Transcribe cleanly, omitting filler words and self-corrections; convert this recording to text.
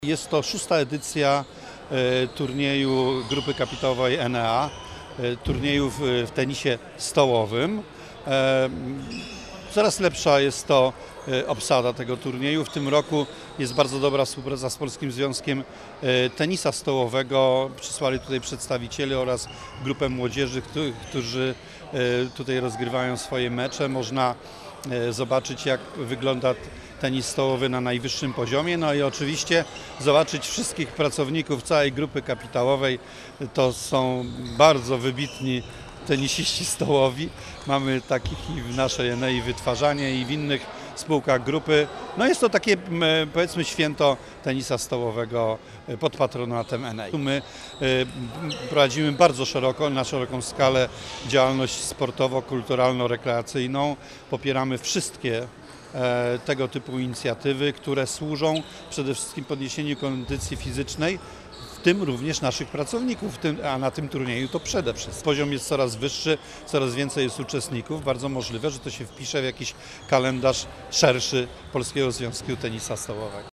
Jest to 6. edycja turnieju grupy kapitałowej Enea, turnieju w tenisie stołowym. Coraz lepsza jest to obsada tego turnieju. W tym roku jest bardzo dobra współpraca z Polskim Związkiem Tenisa Stołowego. Przysłali tutaj przedstawicieli oraz grupę młodzieży, którzy tutaj rozgrywają swoje mecze. Można zobaczyć, jak wygląda tenis stołowy na najwyższym poziomie, no i oczywiście zobaczyć wszystkich pracowników całej grupy kapitałowej. To są bardzo wybitni tenisiści stołowi. Mamy takich i w naszej Enei Wytwarzanie i w innych spółkach grupy. No jest to takie, powiedzmy, święto tenisa stołowego pod patronatem Enei. My prowadzimy bardzo szeroko, na szeroką skalę działalność sportowo-kulturalno-rekreacyjną. Popieramy wszystkie tego typu inicjatywy, które służą przede wszystkim podniesieniu kondycji fizycznej, w tym również naszych pracowników, a na tym turnieju to przede wszystkim. Poziom jest coraz wyższy, coraz więcej jest uczestników. Bardzo możliwe, że to się wpisze w jakiś kalendarz szerszy Polskiego Związku Tenisa Stołowego.